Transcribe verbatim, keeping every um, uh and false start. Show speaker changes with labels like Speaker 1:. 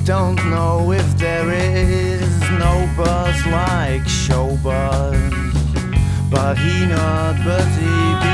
Speaker 1: don't know if there is no buzz like show buzz, but he not, but he be